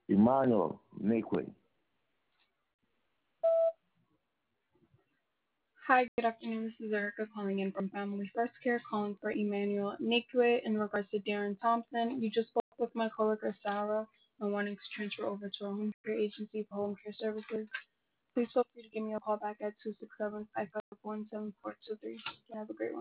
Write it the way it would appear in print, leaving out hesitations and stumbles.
Emmanuel Nikwe. Hi, good afternoon. This is Erica calling in from Family First Care, calling for Emmanuel Nikwe in regards to Darren Thompson. You just spoke with my coworker Sarah and wanting to transfer over to our home care agency for home care services. Please feel free to give me a call back at 267-551-7423. Have a great one.